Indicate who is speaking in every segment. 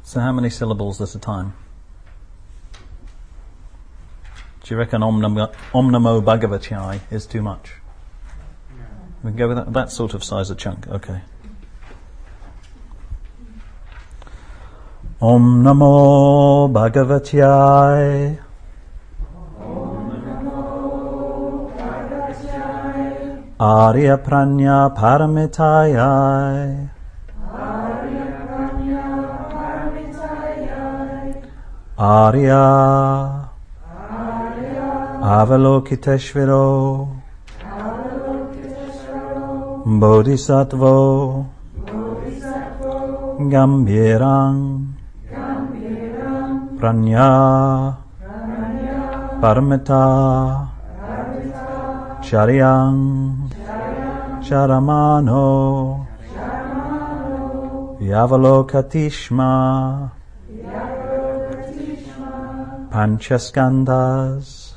Speaker 1: So how many syllables at a time? Do you reckon Om Namo Bhagavate is too much?
Speaker 2: No.
Speaker 1: We can go with that sort of size of chunk, okay. Om Namo Bhagavate Arya Pranya Paramitaya Arya Avalokiteshvaro Bodhisattva Gambhirang Pranya Paramita Charyang Charamano Yavalokatishma Panchaskandhas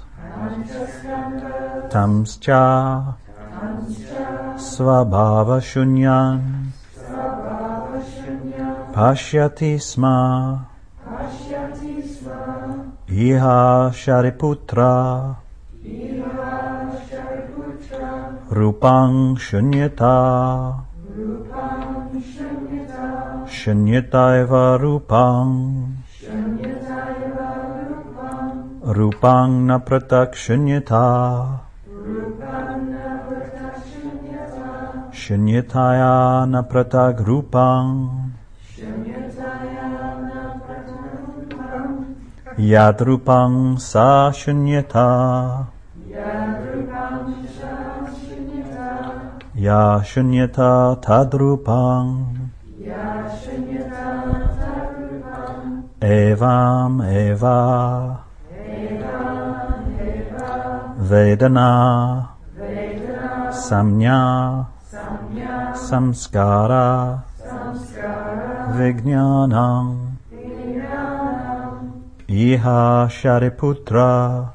Speaker 1: Tamscha Svabhava Shunyan Pashyati Sma Iha Shariputra Rupang Shunyata Shunyataiva Rupang Rupang na pratak shunyata Shunyataya na pratak rupang Yad rupang sa shunyata Ya shunyata tad rupang Evam eva Vedana Samnya Samskara Vijnanam Iha Shariputra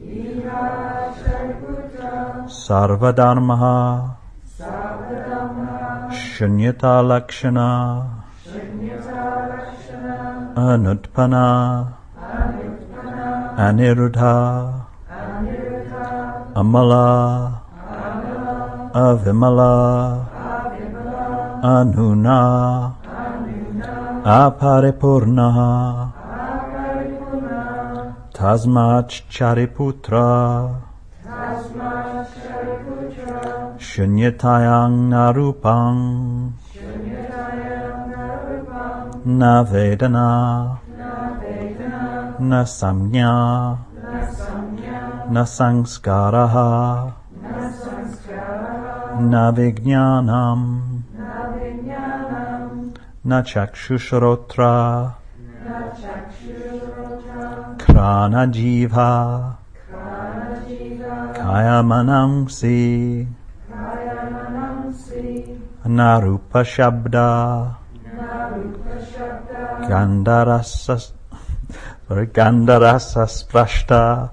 Speaker 1: Sarvadharmaha Shunyata Lakshana Anutpana Aniruddha Amala Avimala Anuna Aparipurna Tasmat Chariputra Shunyatayang Narupang Na Vedana Na Samnya Na Samskaraha Na Vijnanam Na Chakshusrotra Krana Jiva Kaya Manamsi Na Rupa Shabda Gandharasa Sprashta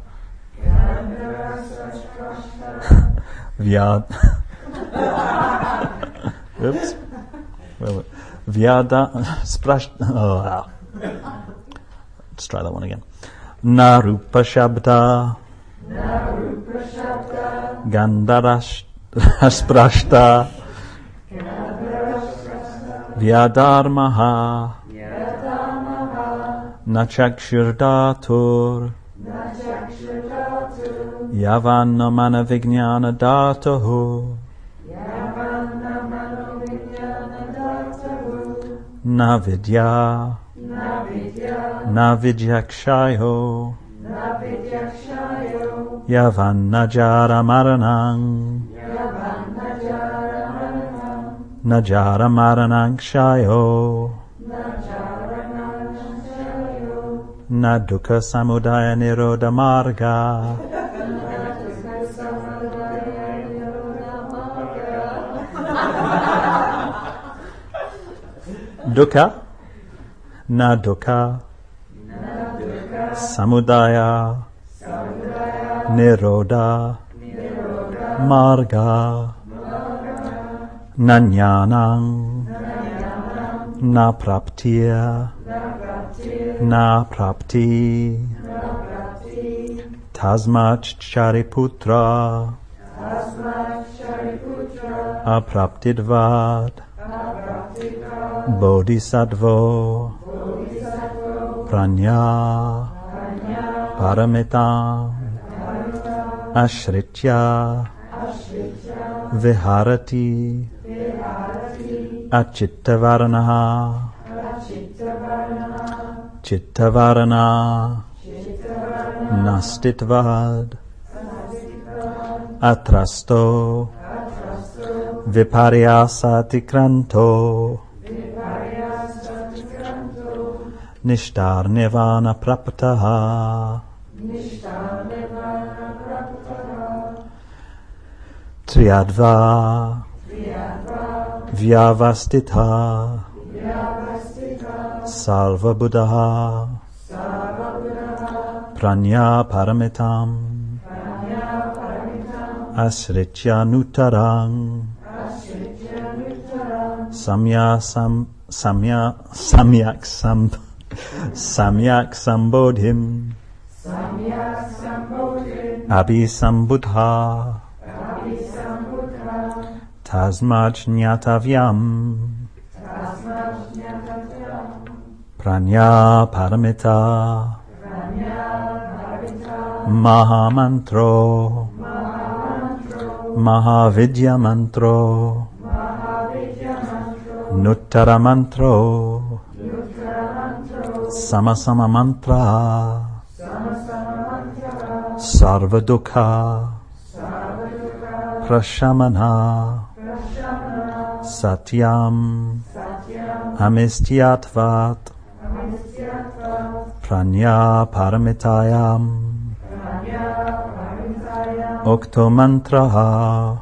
Speaker 1: Vyada Sprashta. Oh, let's try that one again. Narupa Shabda Gandharash Sprashta Vyadharmaha Nachakshirdatur Yavanna Mana Vijnana Datahu Navidya Navidyakshayo Yavanajara Maranang Najara Maranang Shayo Nadukkha Samudaya Nirodha Marga Dukkha Nadukkha Samudaya Nirodha Marga Nanyanang Na Praptiya na prapti, tasmat Shariputra, apraptidvad, bodhisattva, pranya, paramitam, ashritya, viharati, achittavaranaha, chittavarana, nastitvad, atrasto, viparyasati nishtar nirvana praptaha, triadva, vyavastitha, salva buddha, pranya paramitam, asritya nutarang, samyak sambodhim, abhisambudha, tasmad jnatavyam, pranya paramita, mahamantro, mahavidya mantro, nuttara mantro, samasama mantra, sarva dukkha, prashamana, satyam, amistyatvat, pranya paramitayam, okto mantraha,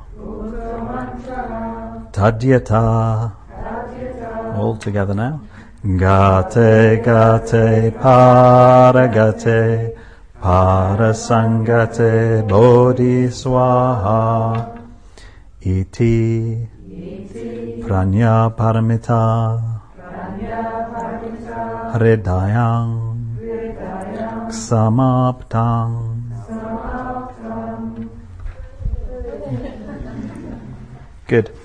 Speaker 1: tadyata. All together now. Gate gate paragate parasangate bodhiswaha iti pranya paramita hridayang samaptang. Good.